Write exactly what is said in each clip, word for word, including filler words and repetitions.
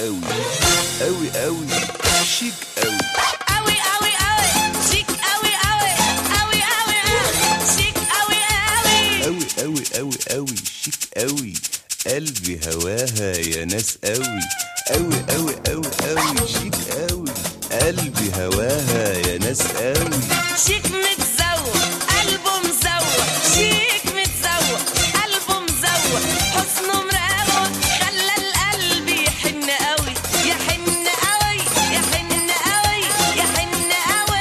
قوي قوي قوي شيك قوي قوي قوي قوي شيك قوي قوي قوي قوي شيك قوي قوي قوي قوي قوي قوي شيك قوي قلبي هواها يا ناس قوي قوي قوي قوي قوي شيك قوي قلبي هواها يا ناس قوي شيك متزوق قلبه مزوق شيك متزوق قلبه مزوق حسنه مراوق خلى القلب يحن قوي يحن قوي يحن قوي يحن قوي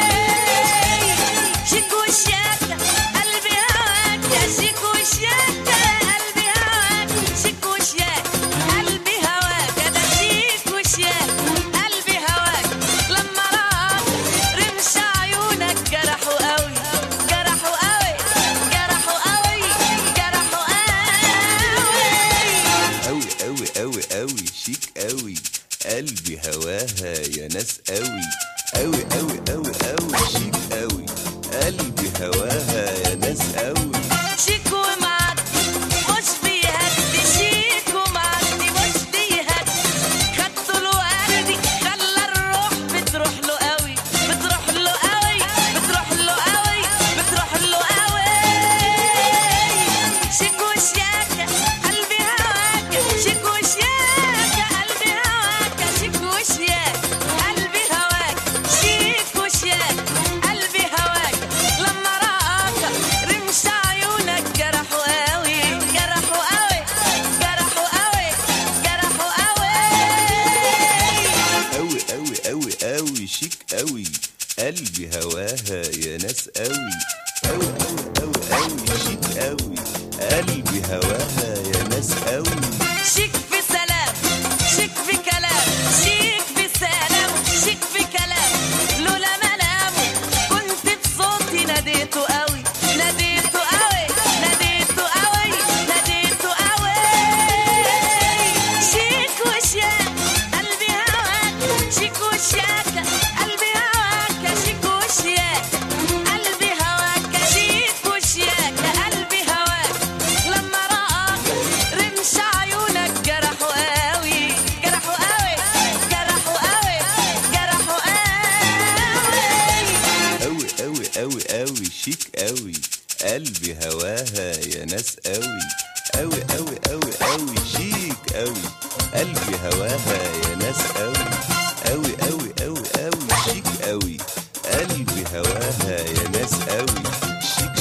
شيك وشياكة قلبي هواك يا شيك وشياكة قلبي هواك شيك وشياكة قلبي هواك ده شيك وشياكة قلبي هواك لما راك رمش عيونك جرحوا قوي جرحوا قوي جرحوا قوي جرحوا قوي قوي قوي قوي قوي شيك قوي قلبي هواها يا ناس قوي قوي قوي قوي قوي شيك قوي قلبي هواها يا ناس قوي شيك ومعدي مش بيهدي شيك ومعدي مش بيهدي خدته الوردي خلى الروح بتروح له قوي بتروح له قوي بتروح له قوي بتروح له قوي شيك وشياكة قلبي هواك شيك وشياكة قلبي هواك شيك وشياكة قلبي هواك شيك وشياكة قلبي هواك لما رآك رمش عيونك جرحوا قوي جرحوا قوي جرحوا قوي جرحوا قوي قوي قوي قوي قوي شيك قوي قلبي هواها يا ناس قوي قوي قوي قوي قوي شيك قوي قلبي هواها يا ناس قوي شيك في سلام شيك في كلام شيك في سلام شيك في كلام لولا ملامه كنت بصوتي ناديته قوي ناديته قوي ناديته قوي ناديته قوي شيك وشياك قلبي هواك شيك وشياكة قلبي هواك شيك وشياك قلبي هواك شيك وشياكة قلبي هواك لما رآك رمش عيونك جرحوا قوي جرحوا قوي جرحوا قوي جرحوا قوي قوي قوي قوي قوي شيك قوي قلبي هواها يا ناس قوي قوي قوي قوي قوي شيك قوي قلبي هواها يا ناس قوي قوي قوي قوي قوي شيك قوي قلبي هواها يا ناس قوي شيك